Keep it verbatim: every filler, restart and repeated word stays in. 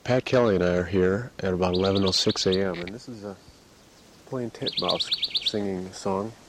Pat Kelly and I are here at about eleven oh six a.m. and this is a plain titmouse singing a song.